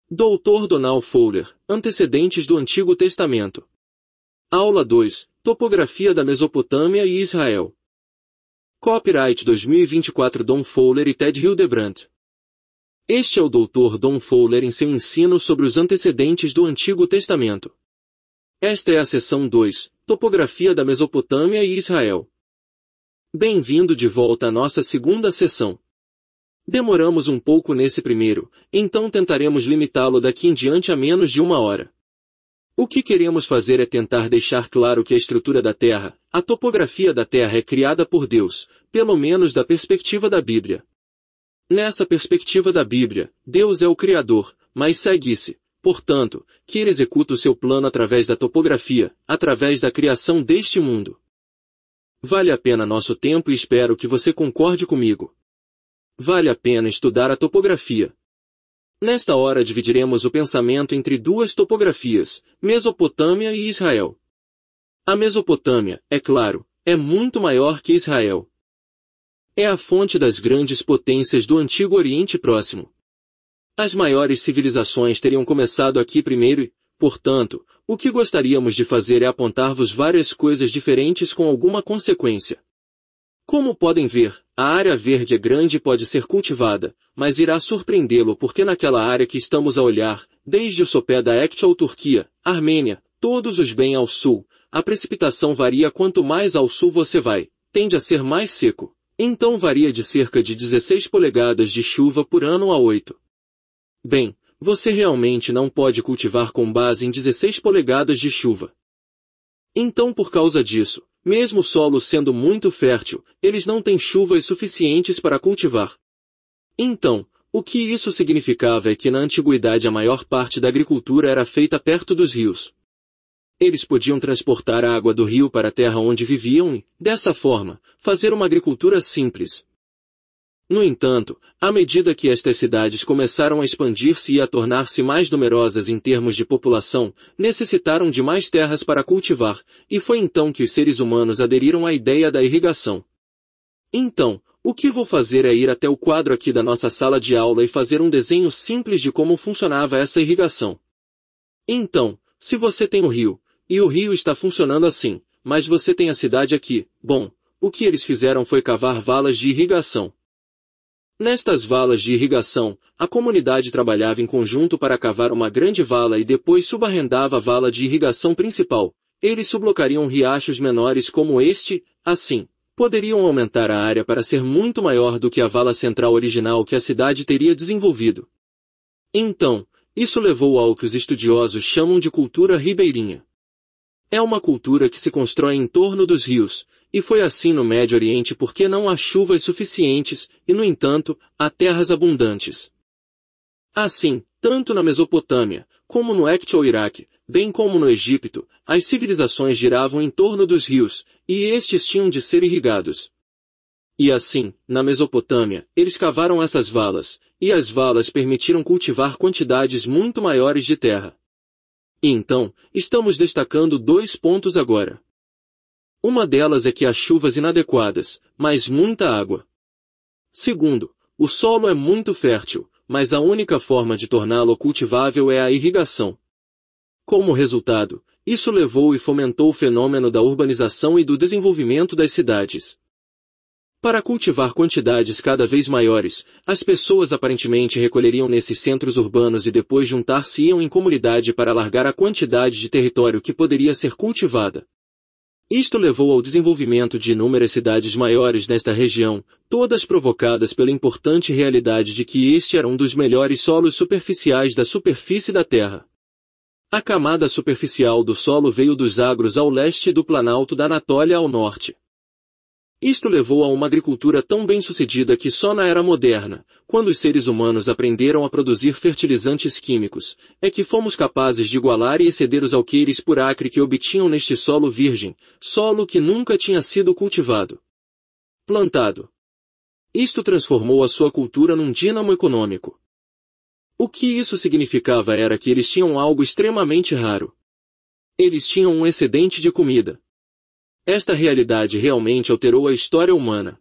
Dr. Donald Fowler, Antecedentes do Antigo Testamento. Aula 2, Topografia da Mesopotâmia e Israel. Copyright 2024 Don Fowler e Ted Hildebrandt. Este é o Dr. Don Fowler em seu ensino sobre os antecedentes do Antigo Testamento. Esta é a seção 2, Topografia da Mesopotâmia e Israel. Bem-vindo de volta à nossa segunda sessão. Demoramos um pouco nesse primeiro, então tentaremos limitá-lo daqui em diante a menos de 1 hora. O que queremos fazer é tentar deixar claro que a estrutura da Terra, a topografia da Terra é criada por Deus, pelo menos da perspectiva da Bíblia. Nessa perspectiva da Bíblia, Deus é o Criador, mas segue-se, portanto, que ele executa o seu plano através da topografia, através da criação deste mundo. Vale a pena nosso tempo e espero que você concorde comigo. Vale a pena estudar a topografia. Nesta hora dividiremos o pensamento entre duas topografias, Mesopotâmia e Israel. A Mesopotâmia, é claro, é muito maior que Israel. É a fonte das grandes potências do Antigo Oriente Próximo. As maiores civilizações teriam começado aqui primeiro e, portanto, o que gostaríamos de fazer é apontar-vos várias coisas diferentes com alguma consequência. Como podem ver, a área verde é grande e pode ser cultivada, mas irá surpreendê-lo porque naquela área que estamos a olhar, desde o sopé da actual Turquia, Armênia, todos os bem ao sul, a precipitação varia quanto mais ao sul você vai, tende a ser mais seco. Então varia de cerca de 16 polegadas de chuva por ano a 8. Bem, você realmente não pode cultivar com base em 16 polegadas de chuva. Então por causa disso, mesmo o solo sendo muito fértil, eles não têm chuvas suficientes para cultivar. Então, o que isso significava é que na antiguidade a maior parte da agricultura era feita perto dos rios. Eles podiam transportar a água do rio para a terra onde viviam e, dessa forma, fazer uma agricultura simples. No entanto, à medida que estas cidades começaram a expandir-se e a tornar-se mais numerosas em termos de população, necessitaram de mais terras para cultivar, e foi então que os seres humanos aderiram à ideia da irrigação. Então, o que vou fazer é ir até o quadro aqui da nossa sala de aula e fazer um desenho simples de como funcionava essa irrigação. Então, se você tem o rio, e o rio está funcionando assim, mas você tem a cidade aqui, bom, o que eles fizeram foi cavar valas de irrigação. Nestas valas de irrigação, a comunidade trabalhava em conjunto para cavar uma grande vala e depois subarrendava a vala de irrigação principal. Eles sublocariam riachos menores como este, assim, poderiam aumentar a área para ser muito maior do que a vala central original que a cidade teria desenvolvido. Então, isso levou ao que os estudiosos chamam de cultura ribeirinha. É uma cultura que se constrói em torno dos rios, e foi assim no Médio Oriente porque não há chuvas suficientes, e no entanto, há terras abundantes. Assim, tanto na Mesopotâmia, como no actual Iraque, bem como no Egito, as civilizações giravam em torno dos rios, e estes tinham de ser irrigados. E assim, na Mesopotâmia, eles cavaram essas valas, e as valas permitiram cultivar quantidades muito maiores de terra. E então, estamos destacando 2 pontos agora. Uma delas é que há chuvas inadequadas, mas muita água. Segundo, o solo é muito fértil, mas a única forma de torná-lo cultivável é a irrigação. Como resultado, isso levou e fomentou o fenômeno da urbanização e do desenvolvimento das cidades. Para cultivar quantidades cada vez maiores, as pessoas aparentemente recolheriam nesses centros urbanos e depois juntar-se-iam em comunidade para alargar a quantidade de território que poderia ser cultivada. Isto levou ao desenvolvimento de inúmeras cidades maiores nesta região, todas provocadas pela importante realidade de que este era um dos melhores solos superficiais da superfície da Terra. A camada superficial do solo veio dos agros ao leste e do planalto da Anatólia ao norte. Isto levou a uma agricultura tão bem-sucedida que só na era moderna, quando os seres humanos aprenderam a produzir fertilizantes químicos, é que fomos capazes de igualar e exceder os alqueires por acre que obtinham neste solo virgem, solo que nunca tinha sido cultivado. Plantado. Isto transformou a sua cultura num dínamo econômico. O que isso significava era que eles tinham algo extremamente raro. Eles tinham um excedente de comida. Esta realidade realmente alterou a história humana.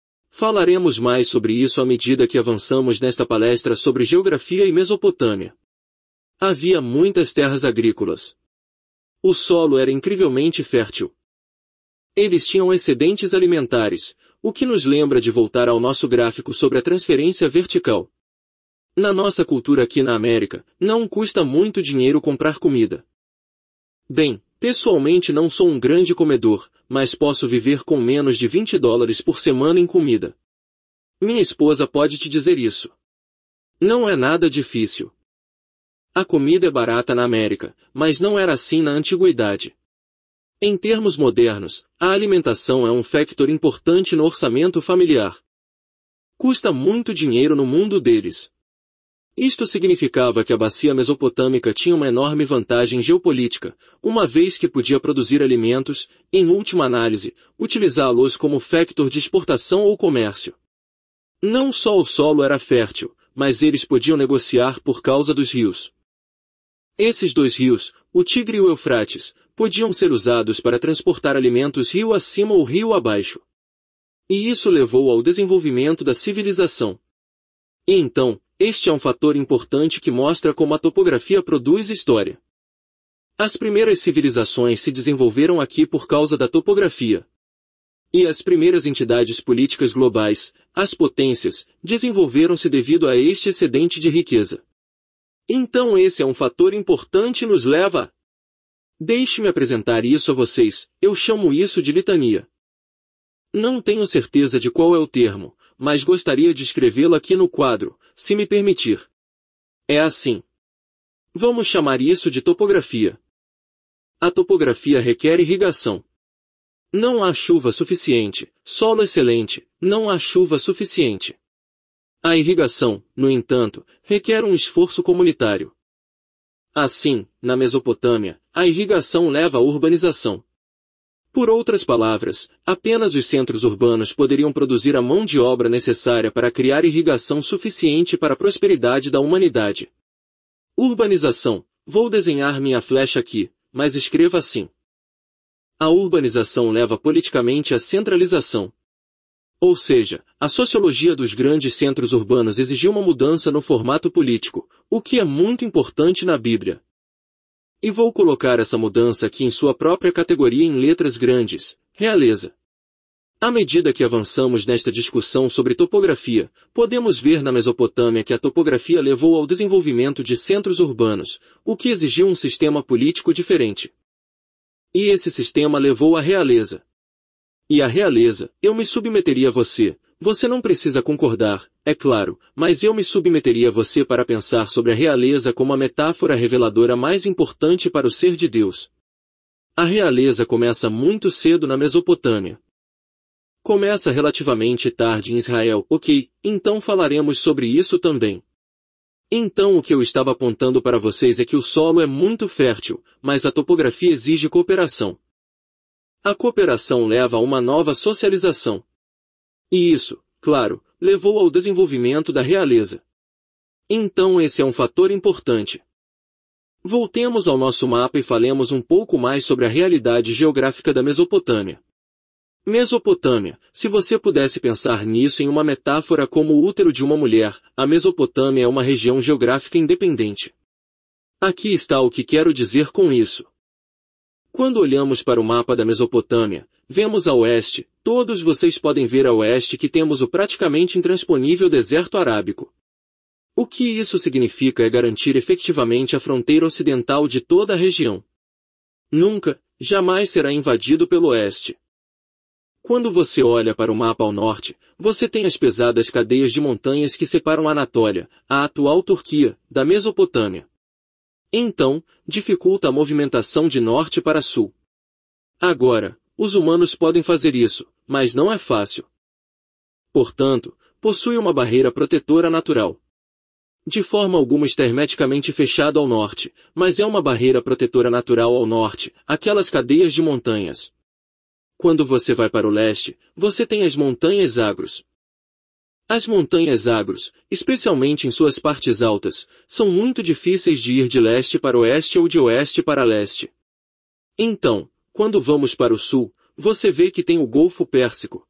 Falaremos mais sobre isso à medida que avançamos nesta palestra sobre geografia e Mesopotâmia. Havia muitas terras agrícolas. O solo era incrivelmente fértil. Eles tinham excedentes alimentares, o que nos lembra de voltar ao nosso gráfico sobre a transferência vertical. Na nossa cultura aqui na América, não custa muito dinheiro comprar comida. Bem, pessoalmente não sou um grande comedor, mas posso viver com menos de $20 por semana em comida. Minha esposa pode te dizer isso. Não é nada difícil. A comida é barata na América, mas não era assim na antiguidade. Em termos modernos, a alimentação é um factor importante no orçamento familiar. Custa muito dinheiro no mundo deles. Isto significava que a bacia mesopotâmica tinha uma enorme vantagem geopolítica, uma vez que podia produzir alimentos, em última análise, utilizá-los como factor de exportação ou comércio. Não só o solo era fértil, mas eles podiam negociar por causa dos rios. Esses dois rios, o Tigre e o Eufrates, podiam ser usados para transportar alimentos rio acima ou rio abaixo. E isso levou ao desenvolvimento da civilização. E então, este é um fator importante que mostra como a topografia produz história. As primeiras civilizações se desenvolveram aqui por causa da topografia. E as primeiras entidades políticas globais, as potências, desenvolveram-se devido a este excedente de riqueza. Então esse é um fator importante e nos leva a... Deixe-me apresentar isso a vocês, eu chamo isso de litania. Não tenho certeza de qual é o termo, mas gostaria de escrevê-lo aqui no quadro, se me permitir. É assim. Vamos chamar isso de topografia. A topografia requer irrigação. Não há chuva suficiente, solo excelente, não há chuva suficiente. A irrigação, no entanto, requer um esforço comunitário. Assim, na Mesopotâmia, a irrigação leva à urbanização. Por outras palavras, apenas os centros urbanos poderiam produzir a mão de obra necessária para criar irrigação suficiente para a prosperidade da humanidade. Urbanização. Vou desenhar minha flecha aqui, mas escreva assim. A urbanização leva politicamente à centralização. Ou seja, a sociologia dos grandes centros urbanos exigiu uma mudança no formato político, o que é muito importante na Bíblia. E vou colocar essa mudança aqui em sua própria categoria em letras grandes, realeza. À medida que avançamos nesta discussão sobre topografia, podemos ver na Mesopotâmia que a topografia levou ao desenvolvimento de centros urbanos, o que exigiu um sistema político diferente. E esse sistema levou à realeza. E a realeza, eu me submeteria a você. Você não precisa concordar, é claro, mas eu me submeteria a você para pensar sobre a realeza como a metáfora reveladora mais importante para o ser de Deus. A realeza começa muito cedo na Mesopotâmia. Começa relativamente tarde em Israel, ok, então falaremos sobre isso também. Então o que eu estava apontando para vocês é que o solo é muito fértil, mas a topografia exige cooperação. A cooperação leva a uma nova socialização. E isso, claro, levou ao desenvolvimento da realeza. Então esse é um fator importante. Voltemos ao nosso mapa e falemos um pouco mais sobre a realidade geográfica da Mesopotâmia. Mesopotâmia, se você pudesse pensar nisso em uma metáfora como o útero de uma mulher, a Mesopotâmia é uma região geográfica independente. Aqui está o que quero dizer com isso. Quando olhamos para o mapa da Mesopotâmia, vemos a oeste, todos vocês podem ver a oeste que temos o praticamente intransponível deserto arábico. O que isso significa é garantir efetivamente a fronteira ocidental de toda a região. Nunca, jamais será invadido pelo oeste. Quando você olha para o mapa ao norte, você tem as pesadas cadeias de montanhas que separam a Anatólia, a atual Turquia, da Mesopotâmia. Então, dificulta a movimentação de norte para sul. Agora, os humanos podem fazer isso, mas não é fácil. Portanto, possui uma barreira protetora natural. De forma alguma está hermeticamente fechado ao norte, mas é uma barreira protetora natural ao norte, aquelas cadeias de montanhas. Quando você vai para o leste, você tem as montanhas Zagros. As montanhas Zagros, especialmente em suas partes altas, são muito difíceis de ir de leste para oeste ou de oeste para leste. Então, quando vamos para o sul, você vê que tem o Golfo Pérsico.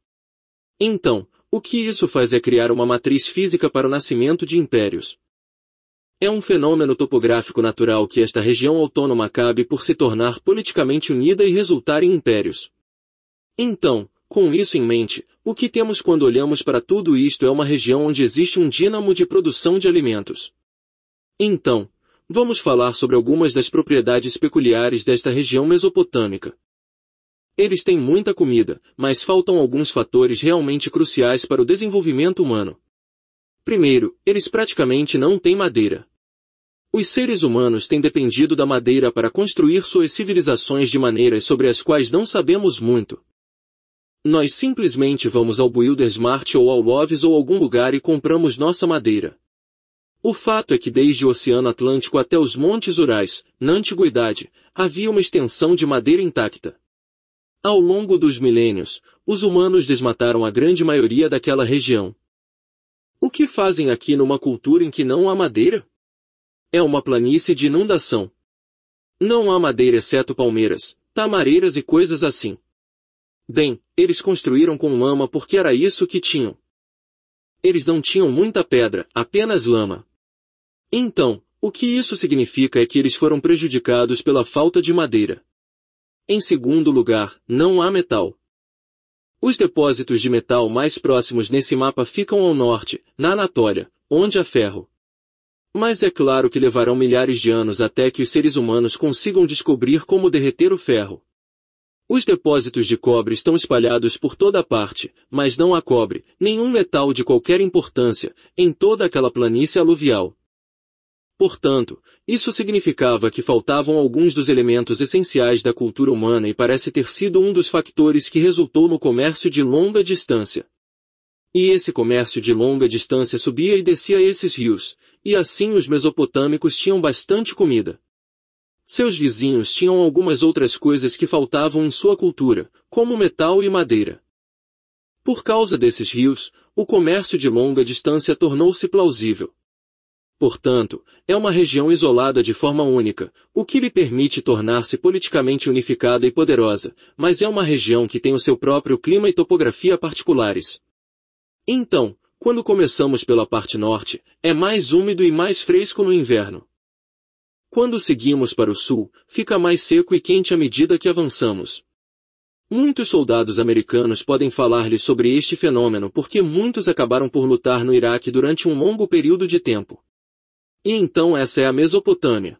Então, o que isso faz é criar uma matriz física para o nascimento de impérios. É um fenômeno topográfico natural que esta região autônoma acabe por se tornar politicamente unida e resultar em impérios. Então, com isso em mente, o que temos quando olhamos para tudo isto é uma região onde existe um dínamo de produção de alimentos. Então, vamos falar sobre algumas das propriedades peculiares desta região mesopotâmica. Eles têm muita comida, mas faltam alguns fatores realmente cruciais para o desenvolvimento humano. Primeiro, eles praticamente não têm madeira. Os seres humanos têm dependido da madeira para construir suas civilizações de maneiras sobre as quais não sabemos muito. Nós simplesmente vamos ao Buildersmart ou ao Lowe's ou algum lugar e compramos nossa madeira. O fato é que desde o Oceano Atlântico até os Montes Urais, na Antiguidade, havia uma extensão de madeira intacta. Ao longo dos milênios, os humanos desmataram a grande maioria daquela região. O que fazem aqui numa cultura em que não há madeira? É uma planície de inundação. Não há madeira exceto palmeiras, tamareiras e coisas assim. Bem, eles construíram com lama porque era isso que tinham. Eles não tinham muita pedra, apenas lama. Então, o que isso significa é que eles foram prejudicados pela falta de madeira. Em segundo lugar, não há metal. Os depósitos de metal mais próximos nesse mapa ficam ao norte, na Anatólia, onde há ferro. Mas é claro que levarão milhares de anos até que os seres humanos consigam descobrir como derreter o ferro. Os depósitos de cobre estão espalhados por toda parte, mas não há cobre, nenhum metal de qualquer importância, em toda aquela planície aluvial. Portanto, isso significava que faltavam alguns dos elementos essenciais da cultura humana e parece ter sido um dos fatores que resultou no comércio de longa distância. E esse comércio de longa distância subia e descia esses rios, e assim os mesopotâmicos tinham bastante comida. Seus vizinhos tinham algumas outras coisas que faltavam em sua cultura, como metal e madeira. Por causa desses rios, o comércio de longa distância tornou-se plausível. Portanto, é uma região isolada de forma única, o que lhe permite tornar-se politicamente unificada e poderosa, mas é uma região que tem o seu próprio clima e topografia particulares. Então, quando começamos pela parte norte, é mais úmido e mais fresco no inverno. Quando seguimos para o sul, fica mais seco e quente à medida que avançamos. Muitos soldados americanos podem falar-lhe sobre este fenômeno porque muitos acabaram por lutar no Iraque durante um longo período de tempo. E então essa é a Mesopotâmia.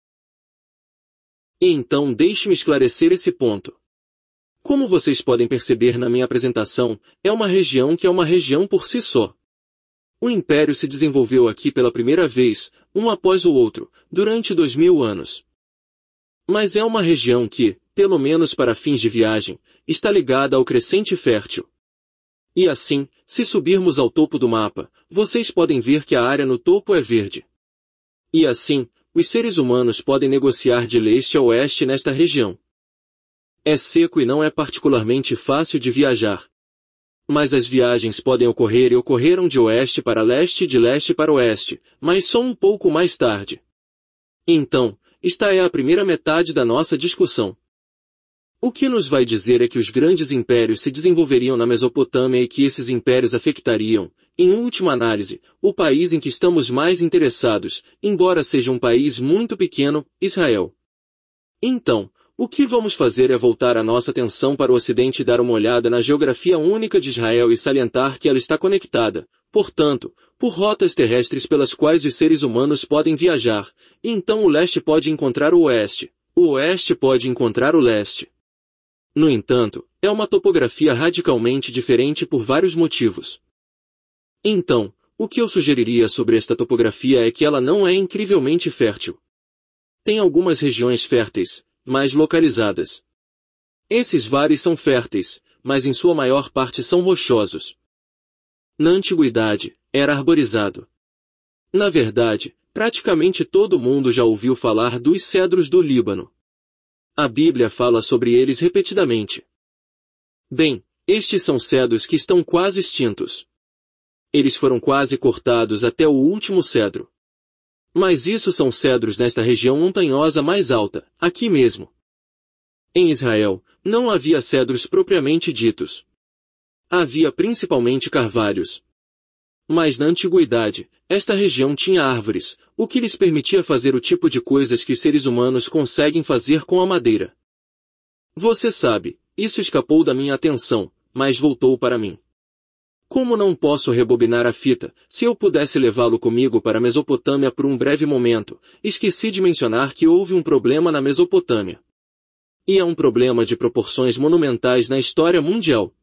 E então deixe-me esclarecer esse ponto. Como vocês podem perceber na minha apresentação, é uma região que é uma região por si só. O Império se desenvolveu aqui pela primeira vez, um após o outro, durante 2000 anos. Mas é uma região que, pelo menos para fins de viagem, está ligada ao crescente fértil. E assim, se subirmos ao topo do mapa, vocês podem ver que a área no topo é verde. E assim, os seres humanos podem negociar de leste a oeste nesta região. É seco e não é particularmente fácil de viajar. Mas as viagens podem ocorrer e ocorreram de oeste para leste e de leste para oeste, mas só um pouco mais tarde. Então, esta é a primeira metade da nossa discussão. O que nos vai dizer é que os grandes impérios se desenvolveriam na Mesopotâmia e que esses impérios afetariam, em última análise, o país em que estamos mais interessados, embora seja um país muito pequeno, Israel. Então, o que vamos fazer é voltar a nossa atenção para o Ocidente e dar uma olhada na geografia única de Israel e salientar que ela está conectada, portanto, por rotas terrestres pelas quais os seres humanos podem viajar, e então o leste pode encontrar o oeste pode encontrar o leste. No entanto, é uma topografia radicalmente diferente por vários motivos. Então, o que eu sugeriria sobre esta topografia é que ela não é incrivelmente fértil. Tem algumas regiões férteis, mais localizadas. Esses vales são férteis, mas em sua maior parte são rochosos. Na antiguidade, era arborizado. Na verdade, praticamente todo mundo já ouviu falar dos cedros do Líbano. A Bíblia fala sobre eles repetidamente. Bem, estes são cedros que estão quase extintos. Eles foram quase cortados até o último cedro. Mas isso são cedros nesta região montanhosa mais alta, aqui mesmo. Em Israel, não havia cedros propriamente ditos. Havia principalmente carvalhos. Mas na antiguidade, esta região tinha árvores, o que lhes permitia fazer o tipo de coisas que os seres humanos conseguem fazer com a madeira. Você sabe, isso escapou da minha atenção, mas voltou para mim. Como não posso rebobinar a fita, se eu pudesse levá-lo comigo para a Mesopotâmia por um breve momento, esqueci de mencionar que houve um problema na Mesopotâmia. E é um problema de proporções monumentais na história mundial.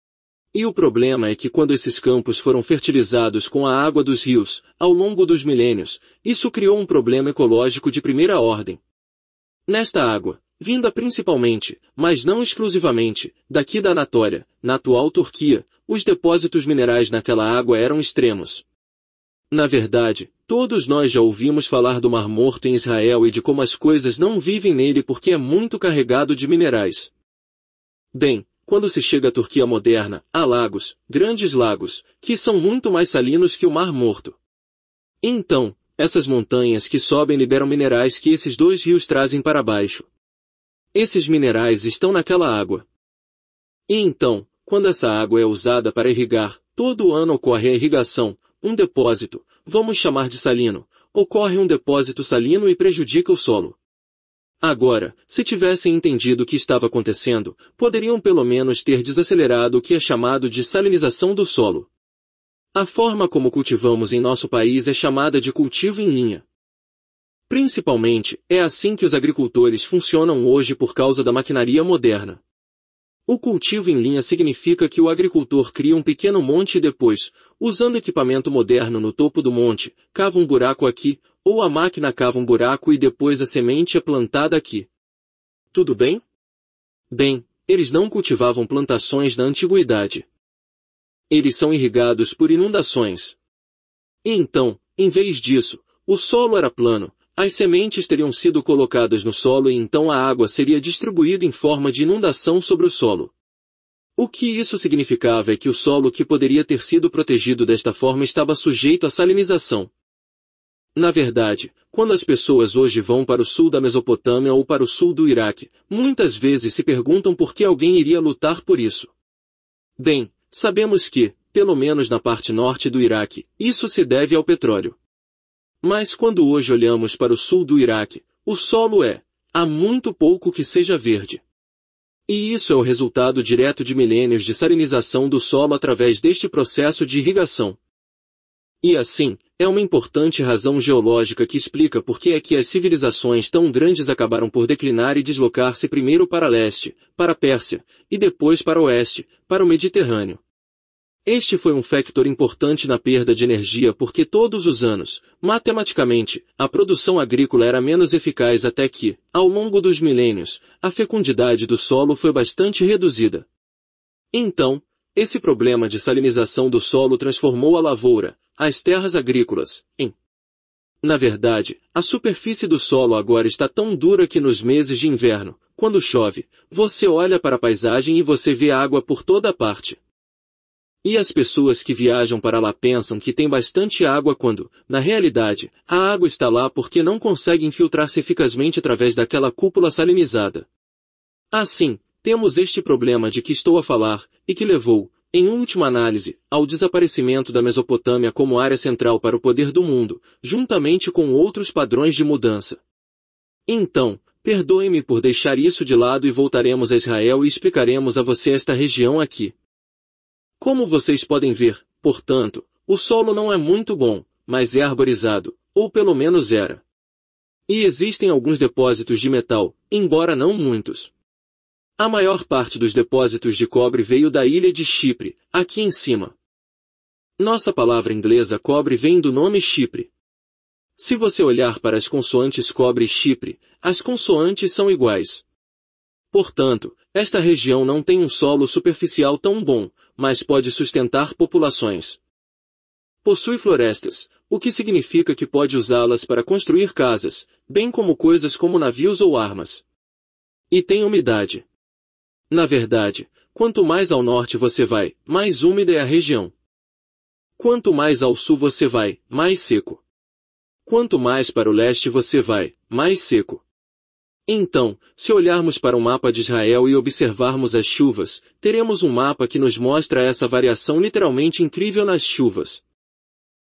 E o problema é que quando esses campos foram fertilizados com a água dos rios, ao longo dos milênios, isso criou um problema ecológico de primeira ordem. Nesta água, vinda principalmente, mas não exclusivamente, daqui da Anatólia, na atual Turquia, os depósitos minerais naquela água eram extremos. Na verdade, todos nós já ouvimos falar do Mar Morto em Israel e de como as coisas não vivem nele porque é muito carregado de minerais. Bem, quando se chega à Turquia moderna, há lagos, grandes lagos, que são muito mais salinos que o Mar Morto. Então, essas montanhas que sobem liberam minerais que esses dois rios trazem para baixo. Esses minerais estão naquela água. E então, quando essa água é usada para irrigar, todo ano ocorre a irrigação, um depósito, vamos chamar de salino, ocorre um depósito salino e prejudica o solo. Agora, se tivessem entendido o que estava acontecendo, poderiam pelo menos ter desacelerado o que é chamado de salinização do solo. A forma como cultivamos em nosso país é chamada de cultivo em linha. Principalmente, é assim que os agricultores funcionam hoje por causa da maquinaria moderna. O cultivo em linha significa que o agricultor cria um pequeno monte e depois, usando equipamento moderno no topo do monte, cava um buraco aqui, ou a máquina cava um buraco e depois a semente é plantada aqui. Tudo bem? Bem, eles não cultivavam plantações na antiguidade. Eles são irrigados por inundações. E então, em vez disso, o solo era plano, as sementes teriam sido colocadas no solo e então a água seria distribuída em forma de inundação sobre o solo. O que isso significava é que o solo que poderia ter sido protegido desta forma estava sujeito à salinização. Na verdade, quando as pessoas hoje vão para o sul da Mesopotâmia ou para o sul do Iraque, muitas vezes se perguntam por que alguém iria lutar por isso. Bem, sabemos que, pelo menos na parte norte do Iraque, isso se deve ao petróleo. Mas quando hoje olhamos para o sul do Iraque, o solo há muito pouco que seja verde. E isso é o resultado direto de milênios de salinização do solo através deste processo de irrigação. E assim, é uma importante razão geológica que explica por que é que as civilizações tão grandes acabaram por declinar e deslocar-se primeiro para leste, para a Pérsia, e depois para o oeste, para o Mediterrâneo. Este foi um factor importante na perda de energia porque todos os anos, matematicamente, a produção agrícola era menos eficaz até que, ao longo dos milênios, a fecundidade do solo foi bastante reduzida. Então, esse problema de salinização do solo transformou a lavoura, as terras agrícolas, em... Na verdade, a superfície do solo agora está tão dura que nos meses de inverno, quando chove, você olha para a paisagem e você vê água por toda parte. E as pessoas que viajam para lá pensam que tem bastante água quando, na realidade, a água está lá porque não consegue infiltrar-se eficazmente através daquela cúpula salinizada. Assim, temos este problema de que estou a falar, e que levou, em última análise, ao desaparecimento da Mesopotâmia como área central para o poder do mundo, juntamente com outros padrões de mudança. Então, perdoe-me por deixar isso de lado e voltaremos a Israel e explicaremos a você esta região aqui. Como vocês podem ver, portanto, o solo não é muito bom, mas é arborizado, ou pelo menos era. E existem alguns depósitos de metal, embora não muitos. A maior parte dos depósitos de cobre veio da ilha de Chipre, aqui em cima. Nossa palavra inglesa cobre vem do nome Chipre. Se você olhar para as consoantes cobre e Chipre, as consoantes são iguais. Portanto, esta região não tem um solo superficial tão bom, mas pode sustentar populações. Possui florestas, o que significa que pode usá-las para construir casas, bem como coisas como navios ou armas. E tem umidade. Na verdade, quanto mais ao norte você vai, mais úmida é a região. Quanto mais ao sul você vai, mais seco. Quanto mais para o leste você vai, mais seco. Então, se olharmos para o mapa de Israel e observarmos as chuvas, teremos um mapa que nos mostra essa variação literalmente incrível nas chuvas.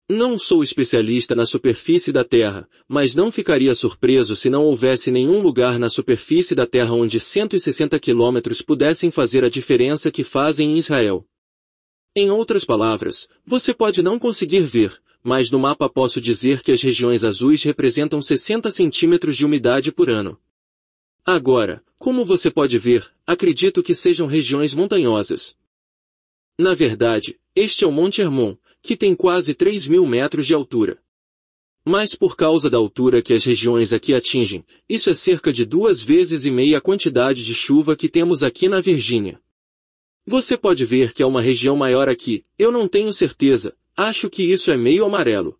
Não sou especialista na superfície da Terra, mas não ficaria surpreso se não houvesse nenhum lugar na superfície da Terra onde 160 quilômetros pudessem fazer a diferença que fazem em Israel. Em outras palavras, você pode não conseguir ver, mas no mapa posso dizer que as regiões azuis representam 60 centímetros de umidade por ano. Agora, como você pode ver, acredito que sejam regiões montanhosas. Na verdade, este é o Monte Hermon, que tem quase 3.000 metros de altura. Mas por causa da altura que as regiões aqui atingem, isso é cerca de 2,5 vezes a quantidade de chuva que temos aqui na Virgínia. Você pode ver que há uma região maior aqui, eu não tenho certeza, acho que isso é meio amarelo.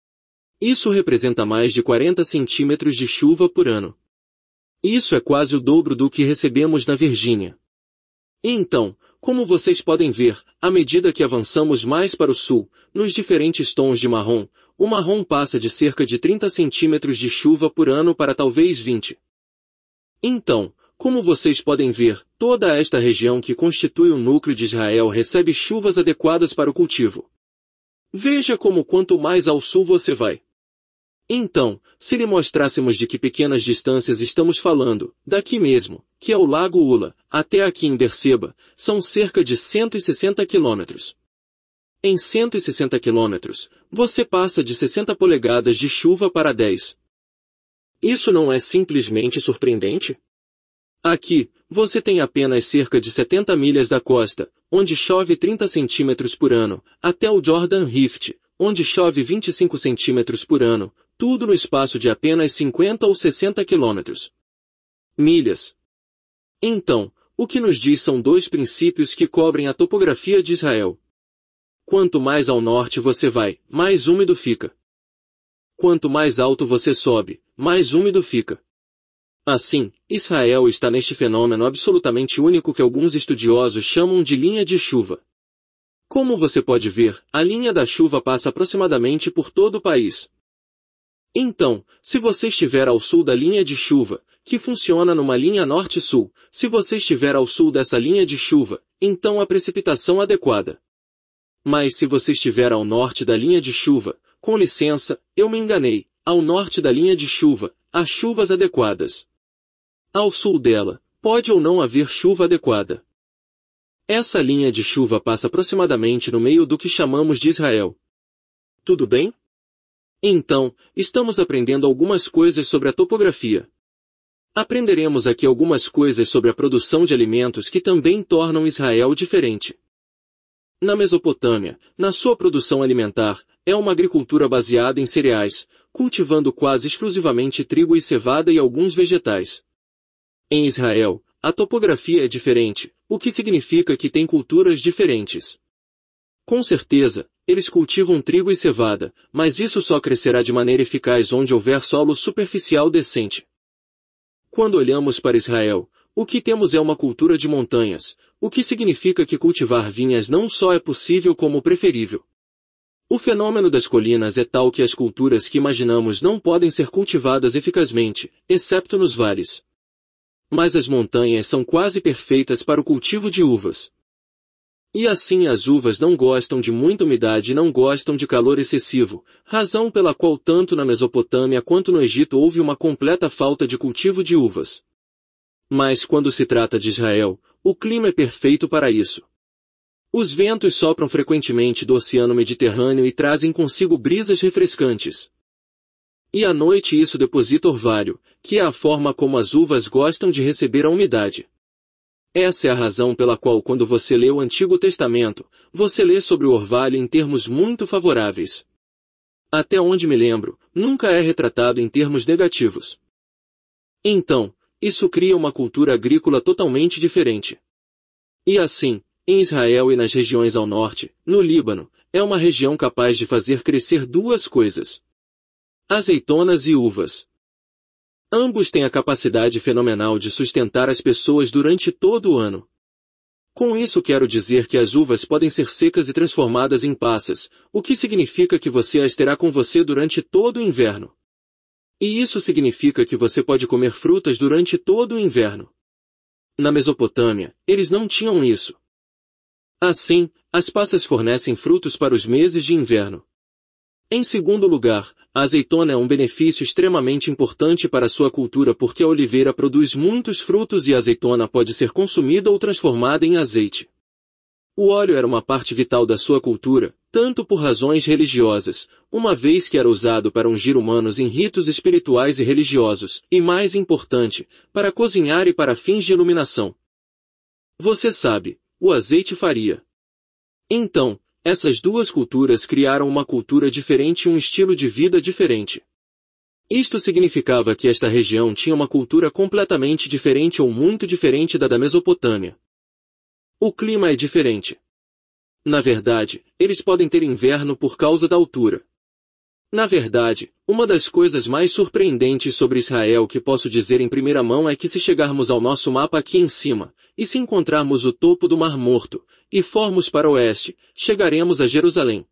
Isso representa mais de 40 centímetros de chuva por ano. Isso é quase o dobro do que recebemos na Virgínia. Então, como vocês podem ver, à medida que avançamos mais para o sul, nos diferentes tons de marrom, o marrom passa de cerca de 30 centímetros de chuva por ano para talvez 20. Então, como vocês podem ver, toda esta região que constitui o núcleo de Israel recebe chuvas adequadas para o cultivo. Veja como quanto mais ao sul você vai. Então, se lhe mostrássemos de que pequenas distâncias estamos falando, daqui mesmo, que é o Lago Ula, até aqui em Berseba, são cerca de 160 quilômetros. Em 160 quilômetros, você passa de 60 polegadas de chuva para 10. Isso não é simplesmente surpreendente? Aqui, você tem apenas cerca de 70 milhas da costa, onde chove 30 centímetros por ano, até o Jordan Rift, onde chove 25 centímetros por ano, tudo no espaço de apenas 50 ou 60 quilômetros. Milhas. Então, o que nos diz são dois princípios que cobrem a topografia de Israel. Quanto mais ao norte você vai, mais úmido fica. Quanto mais alto você sobe, mais úmido fica. Assim, Israel está neste fenômeno absolutamente único que alguns estudiosos chamam de linha de chuva. Como você pode ver, a linha da chuva passa aproximadamente por todo o país. Então, se você estiver ao sul da linha de chuva, que funciona numa linha norte-sul, se você estiver ao sul dessa linha de chuva, então a precipitação adequada. Mas se você estiver ao norte da linha de chuva, com licença, eu me enganei, ao norte da linha de chuva, há chuvas adequadas. Ao sul dela, pode ou não haver chuva adequada. Essa linha de chuva passa aproximadamente no meio do que chamamos de Israel. Tudo bem? Então, estamos aprendendo algumas coisas sobre a topografia. Aprenderemos aqui algumas coisas sobre a produção de alimentos que também tornam Israel diferente. Na Mesopotâmia, na sua produção alimentar, é uma agricultura baseada em cereais, cultivando quase exclusivamente trigo e cevada e alguns vegetais. Em Israel, a topografia é diferente, o que significa que tem culturas diferentes. Com certeza, eles cultivam trigo e cevada, mas isso só crescerá de maneira eficaz onde houver solo superficial decente. Quando olhamos para Israel, o que temos é uma cultura de montanhas, o que significa que cultivar vinhas não só é possível como preferível. O fenômeno das colinas é tal que as culturas que imaginamos não podem ser cultivadas eficazmente, exceto nos vales. Mas as montanhas são quase perfeitas para o cultivo de uvas. E assim as uvas não gostam de muita umidade e não gostam de calor excessivo, razão pela qual tanto na Mesopotâmia quanto no Egito houve uma completa falta de cultivo de uvas. Mas quando se trata de Israel, o clima é perfeito para isso. Os ventos sopram frequentemente do Oceano Mediterrâneo e trazem consigo brisas refrescantes. E à noite isso deposita orvalho, que é a forma como as uvas gostam de receber a umidade. Essa é a razão pela qual quando você lê o Antigo Testamento, você lê sobre o orvalho em termos muito favoráveis. Até onde me lembro, nunca é retratado em termos negativos. Então, isso cria uma cultura agrícola totalmente diferente. E assim, em Israel e nas regiões ao norte, no Líbano, é uma região capaz de fazer crescer duas coisas: azeitonas e uvas. Ambos têm a capacidade fenomenal de sustentar as pessoas durante todo o ano. Com isso quero dizer que as uvas podem ser secas e transformadas em passas, o que significa que você as terá com você durante todo o inverno. E isso significa que você pode comer frutas durante todo o inverno. Na Mesopotâmia, eles não tinham isso. Assim, as passas fornecem frutos para os meses de inverno. Em segundo lugar, a azeitona é um benefício extremamente importante para sua cultura porque a oliveira produz muitos frutos e a azeitona pode ser consumida ou transformada em azeite. O óleo era uma parte vital da sua cultura, tanto por razões religiosas, uma vez que era usado para ungir humanos em ritos espirituais e religiosos, e mais importante, para cozinhar e para fins de iluminação. Você sabe, o azeite faria. Então, essas duas culturas criaram uma cultura diferente e um estilo de vida diferente. Isto significava que esta região tinha uma cultura completamente diferente ou muito diferente da Mesopotâmia. O clima é diferente. Na verdade, eles podem ter inverno por causa da altura. Na verdade, uma das coisas mais surpreendentes sobre Israel que posso dizer em primeira mão é que se chegarmos ao nosso mapa aqui em cima, e se encontrarmos o topo do Mar Morto, e formos para o oeste, chegaremos a Jerusalém.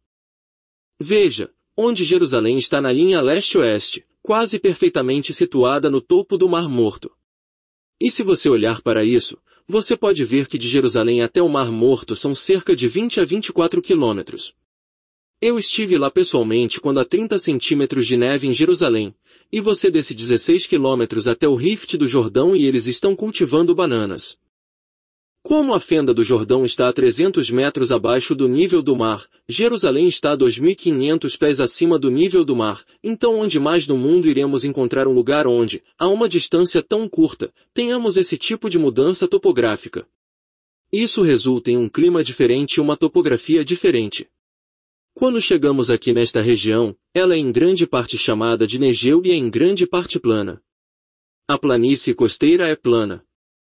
Veja, onde Jerusalém está na linha leste-oeste, quase perfeitamente situada no topo do Mar Morto. E se você olhar para isso, você pode ver que de Jerusalém até o Mar Morto são cerca de 20 a 24 quilômetros. Eu estive lá pessoalmente quando há 30 centímetros de neve em Jerusalém, e você desce 16 quilômetros até o Rift do Jordão e eles estão cultivando bananas. Como a fenda do Jordão está a 300 metros abaixo do nível do mar, Jerusalém está a 2.500 pés acima do nível do mar, então onde mais no mundo iremos encontrar um lugar onde, a uma distância tão curta, tenhamos esse tipo de mudança topográfica? Isso resulta em um clima diferente e uma topografia diferente. Quando chegamos aqui nesta região, ela é em grande parte chamada de Negeu e é em grande parte plana. A planície costeira é plana.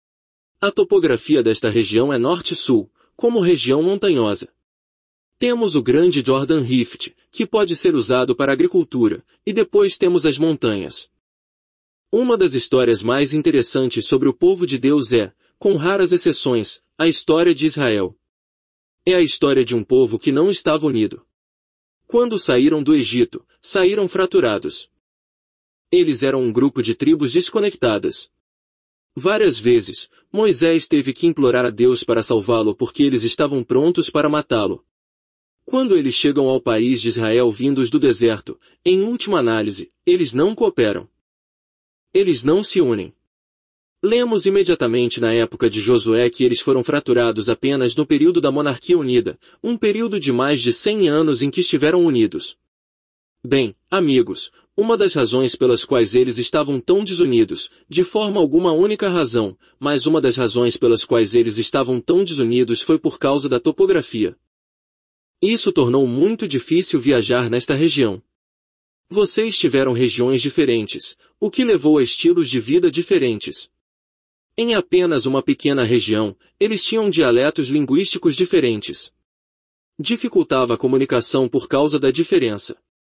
A topografia desta região é norte-sul, como região montanhosa. Temos o grande Jordan Rift, que pode ser usado para agricultura, e depois temos as montanhas. Uma das histórias mais interessantes sobre o povo de Deus é, com raras exceções, a história de Israel. É a história de um povo que não estava unido. Quando saíram do Egito, saíram fraturados. Eles eram um grupo de tribos desconectadas. Várias vezes, Moisés teve que implorar a Deus para salvá-lo porque eles estavam prontos para matá-lo. Quando eles chegam ao país de Israel vindos do deserto, em última análise, eles não cooperam. Eles não se unem. Lemos imediatamente na época de Josué que eles foram fraturados apenas no período da monarquia unida, um período de mais de 100 anos em que estiveram unidos. Bem, amigos, uma das razões pelas quais eles estavam tão desunidos, de forma alguma única razão, mas uma das razões pelas quais eles estavam tão desunidos foi por causa da topografia. Isso tornou muito difícil viajar nesta região. Vocês tiveram regiões diferentes, o que levou a estilos de vida diferentes. Em apenas uma pequena região, eles tinham dialetos linguísticos diferentes. Dificultava a comunicação por causa da diferença.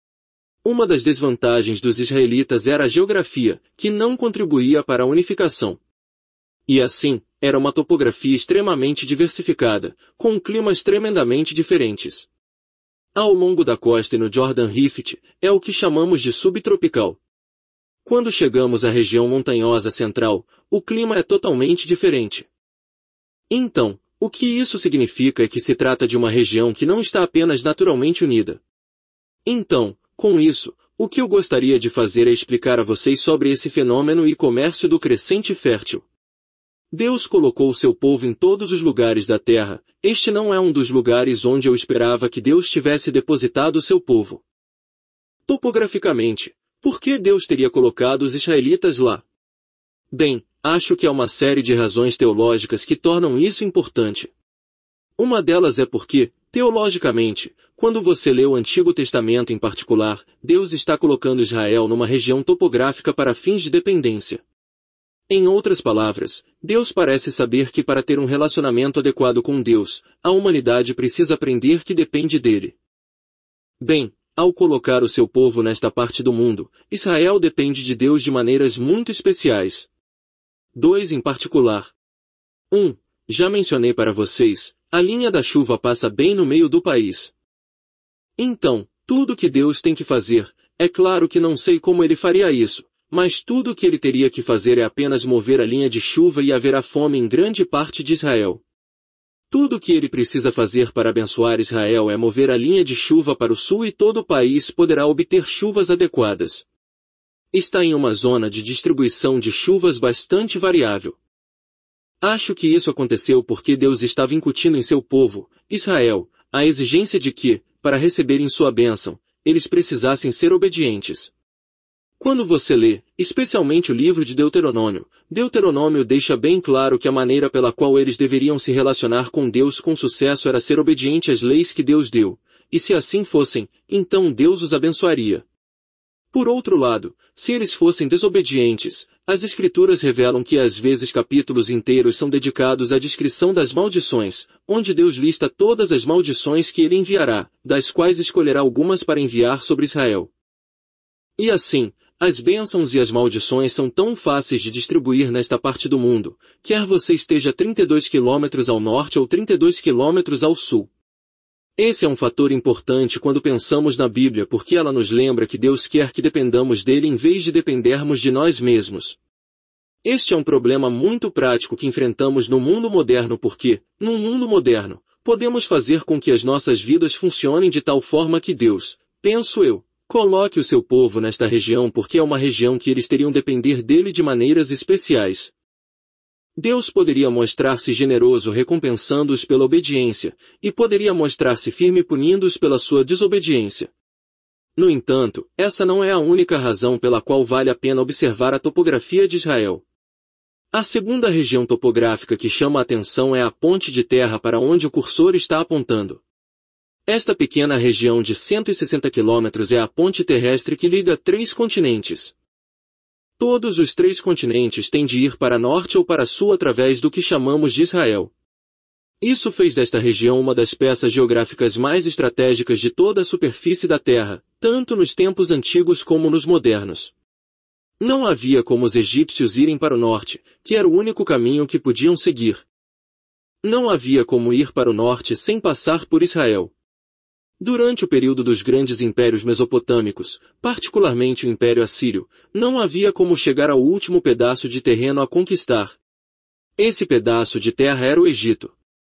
Uma das desvantagens dos israelitas era a geografia, que não contribuía para a unificação. E assim, era uma topografia extremamente diversificada, com climas tremendamente diferentes. Ao longo da costa e no Jordan Rift, é o que chamamos de subtropical. Quando chegamos à região montanhosa central, o clima é totalmente diferente. Então, o que isso significa é que se trata de uma região que não está apenas naturalmente unida. Então, com isso, o que eu gostaria de fazer é explicar a vocês sobre esse fenômeno e comércio do crescente fértil. Deus colocou seu povo em todos os lugares da terra, este não é um dos lugares onde eu esperava que Deus tivesse depositado seu povo. Topograficamente, por que Deus teria colocado os israelitas lá? Bem, acho que há uma série de razões teológicas que tornam isso importante. Uma delas é porque, teologicamente, quando você lê o Antigo Testamento em particular, Deus está colocando Israel numa região topográfica para fins de dependência. Em outras palavras, Deus parece saber que para ter um relacionamento adequado com Deus, a humanidade precisa aprender que depende dele. Bem, ao colocar o seu povo nesta parte do mundo, Israel depende de Deus de maneiras muito especiais. 2 em particular. 1. Já mencionei para vocês, a linha da chuva passa bem no meio do país. Então, tudo que Deus tem que fazer, é claro que não sei como ele faria isso, mas tudo o que ele teria que fazer é apenas mover a linha de chuva e haverá fome em grande parte de Israel. Tudo o que ele precisa fazer para abençoar Israel é mover a linha de chuva para o sul e todo o país poderá obter chuvas adequadas. Está em uma zona de distribuição de chuvas bastante variável. Acho que isso aconteceu porque Deus estava incutindo em seu povo, Israel, a exigência de que, para receberem sua bênção, eles precisassem ser obedientes. Quando você lê, especialmente o livro de Deuteronômio, Deuteronômio deixa bem claro que a maneira pela qual eles deveriam se relacionar com Deus com sucesso era ser obediente às leis que Deus deu, e se assim fossem, então Deus os abençoaria. Por outro lado, se eles fossem desobedientes, as Escrituras revelam que às vezes capítulos inteiros são dedicados à descrição das maldições, onde Deus lista todas as maldições que ele enviará, das quais escolherá algumas para enviar sobre Israel. E assim, as bênçãos e as maldições são tão fáceis de distribuir nesta parte do mundo, quer você esteja 32 quilômetros ao norte ou 32 quilômetros ao sul. Esse é um fator importante quando pensamos na Bíblia porque ela nos lembra que Deus quer que dependamos dele em vez de dependermos de nós mesmos. Este é um problema muito prático que enfrentamos no mundo moderno porque, num mundo moderno, podemos fazer com que as nossas vidas funcionem de tal forma que Deus, penso eu, coloque o seu povo nesta região porque é uma região que eles teriam depender dele de maneiras especiais. Deus poderia mostrar-se generoso recompensando-os pela obediência, e poderia mostrar-se firme punindo-os pela sua desobediência. No entanto, essa não é a única razão pela qual vale a pena observar a topografia de Israel. A segunda região topográfica que chama a atenção é a ponte de terra para onde o cursor está apontando. Esta pequena região de 160 quilômetros é a ponte terrestre que liga 3 continentes. Todos os 3 continentes têm de ir para norte ou para sul através do que chamamos de Israel. Isso fez desta região uma das peças geográficas mais estratégicas de toda a superfície da Terra, tanto nos tempos antigos como nos modernos. Não havia como os egípcios irem para o norte, que era o único caminho que podiam seguir. Não havia como ir para o norte sem passar por Israel. Durante o período dos grandes impérios mesopotâmicos, particularmente o Império Assírio, não havia como chegar ao último pedaço de terreno a conquistar. Esse pedaço de terra era o Egito.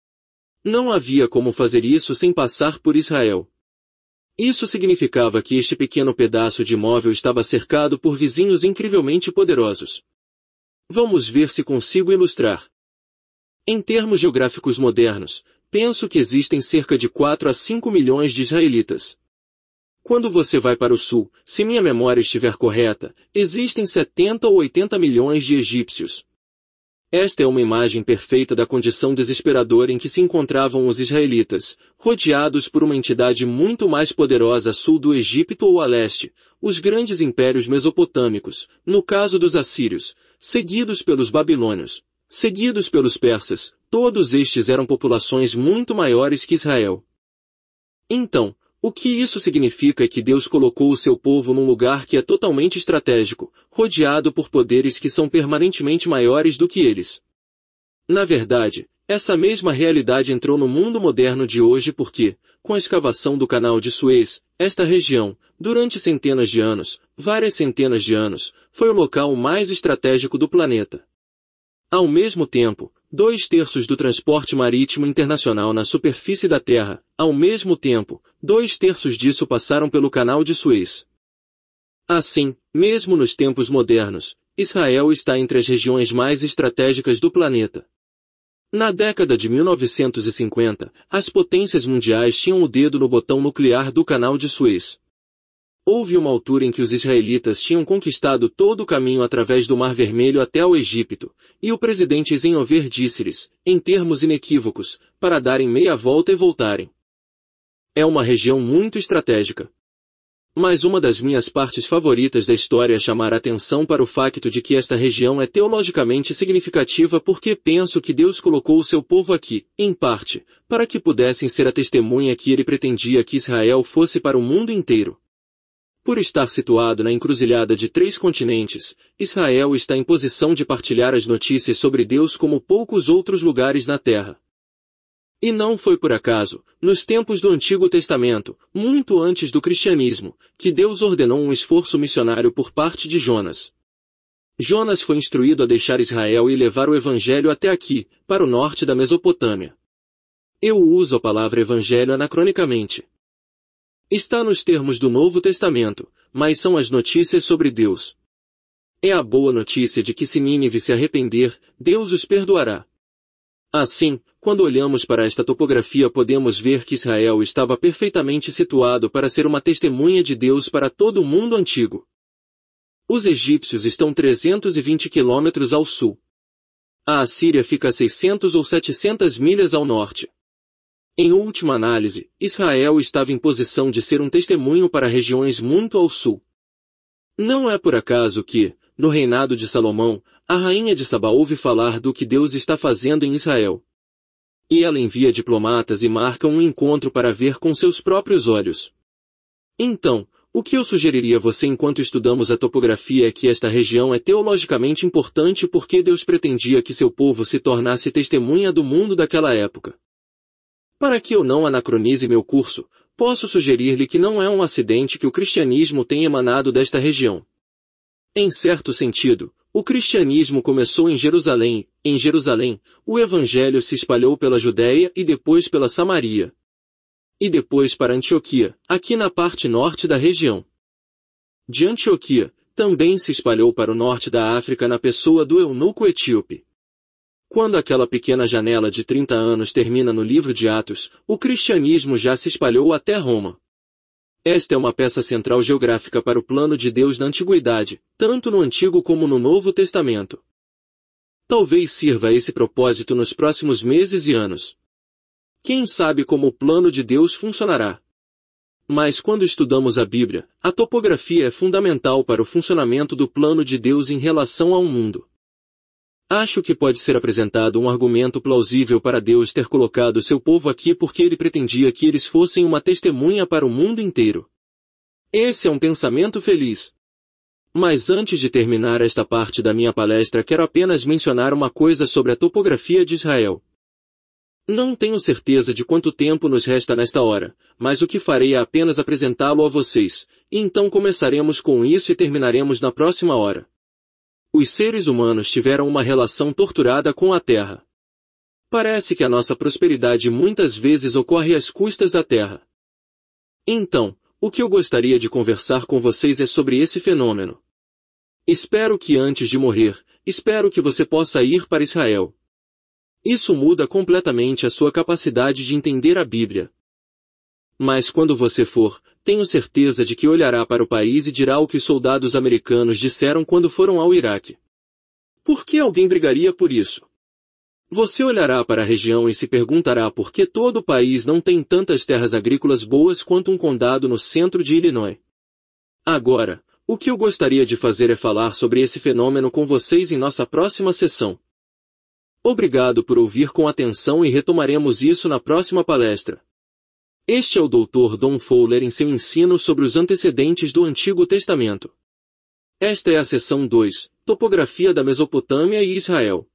Não havia como fazer isso sem passar por Israel. Isso significava que este pequeno pedaço de imóvel estava cercado por vizinhos incrivelmente poderosos. Vamos ver se consigo ilustrar. Em termos geográficos modernos, penso que existem cerca de 4 a 5 milhões de israelitas. Quando você vai para o sul, se minha memória estiver correta, existem 70 ou 80 milhões de egípcios. Esta é uma imagem perfeita da condição desesperadora em que se encontravam os israelitas, rodeados por uma entidade muito mais poderosa a sul do Egito ou a leste, os grandes impérios mesopotâmicos, no caso dos assírios, seguidos pelos babilônios, seguidos pelos persas. Todos estes eram populações muito maiores que Israel. Então, o que isso significa é que Deus colocou o seu povo num lugar que é totalmente estratégico, rodeado por poderes que são permanentemente maiores do que eles. Na verdade, essa mesma realidade entrou no mundo moderno de hoje porque, com a escavação do canal de Suez, esta região, durante centenas de anos, várias centenas de anos, foi o local mais estratégico do planeta. Ao mesmo tempo, 2/3 do transporte marítimo internacional na superfície da Terra, ao mesmo tempo, 2/3 disso passaram pelo canal de Suez. Assim, mesmo nos tempos modernos, Israel está entre as regiões mais estratégicas do planeta. Na década de 1950, as potências mundiais tinham o dedo no botão nuclear do canal de Suez. Houve uma altura em que os israelitas tinham conquistado todo o caminho através do Mar Vermelho até ao Egito, e o presidente Eisenhower disse-lhes, em termos inequívocos, para darem meia volta e voltarem. É uma região muito estratégica. Mas uma das minhas partes favoritas da história é chamar a atenção para o facto de que esta região é teologicamente significativa porque penso que Deus colocou o seu povo aqui, em parte, para que pudessem ser a testemunha que ele pretendia que Israel fosse para o mundo inteiro. Por estar situado na encruzilhada de 3 continentes, Israel está em posição de partilhar as notícias sobre Deus como poucos outros lugares na Terra. E não foi por acaso, nos tempos do Antigo Testamento, muito antes do cristianismo, que Deus ordenou um esforço missionário por parte de Jonas. Jonas foi instruído a deixar Israel e levar o Evangelho até aqui, para o norte da Mesopotâmia. Eu uso a palavra evangelho anacronicamente. Está nos termos do Novo Testamento, mas são as notícias sobre Deus. É a boa notícia de que se Nínive se arrepender, Deus os perdoará. Assim, quando olhamos para esta topografia podemos ver que Israel estava perfeitamente situado para ser uma testemunha de Deus para todo o mundo antigo. Os egípcios estão 320 quilômetros ao sul. A Assíria fica a 600 ou 700 milhas ao norte. Em última análise, Israel estava em posição de ser um testemunho para regiões muito ao sul. Não é por acaso que, no reinado de Salomão, a rainha de Saba ouve falar do que Deus está fazendo em Israel. E ela envia diplomatas e marca um encontro para ver com seus próprios olhos. Então, o que eu sugeriria a você enquanto estudamos a topografia é que esta região é teologicamente importante porque Deus pretendia que seu povo se tornasse testemunha do mundo daquela época. Para que eu não anacronize meu curso, posso sugerir-lhe que não é um acidente que o cristianismo tenha emanado desta região. Em certo sentido, o cristianismo começou em Jerusalém. Em Jerusalém, o evangelho se espalhou pela Judéia e depois pela Samaria. E depois para Antioquia, aqui na parte norte da região. De Antioquia, também se espalhou para o norte da África na pessoa do eunuco etíope. Quando aquela pequena janela de 30 anos termina no livro de Atos, o cristianismo já se espalhou até Roma. Esta é uma peça central geográfica para o plano de Deus na Antiguidade, tanto no Antigo como no Novo Testamento. Talvez sirva a esse propósito nos próximos meses e anos. Quem sabe como o plano de Deus funcionará? Mas quando estudamos a Bíblia, a topografia é fundamental para o funcionamento do plano de Deus em relação ao mundo. Acho que pode ser apresentado um argumento plausível para Deus ter colocado seu povo aqui porque ele pretendia que eles fossem uma testemunha para o mundo inteiro. Esse é um pensamento feliz. Mas antes de terminar esta parte da minha palestra quero apenas mencionar uma coisa sobre a topografia de Israel. Não tenho certeza de quanto tempo nos resta nesta hora, mas o que farei é apenas apresentá-lo a vocês, e então começaremos com isso e terminaremos na próxima hora. Os seres humanos tiveram uma relação torturada com a Terra. Parece que a nossa prosperidade muitas vezes ocorre às custas da Terra. Então, o que eu gostaria de conversar com vocês é sobre esse fenômeno. Espero que antes de morrer, espero que você possa ir para Israel. Isso muda completamente a sua capacidade de entender a Bíblia. Mas quando você for, tenho certeza de que olhará para o país e dirá o que os soldados americanos disseram quando foram ao Iraque. Por que alguém brigaria por isso? Você olhará para a região e se perguntará por que todo o país não tem tantas terras agrícolas boas quanto um condado no centro de Illinois. Agora, o que eu gostaria de fazer é falar sobre esse fenômeno com vocês em nossa próxima sessão. Obrigado por ouvir com atenção e retomaremos isso na próxima palestra. Este é o Dr. Don Fowler em seu ensino sobre os antecedentes do Antigo Testamento. Esta é a seção 2, Topografia da Mesopotâmia e Israel.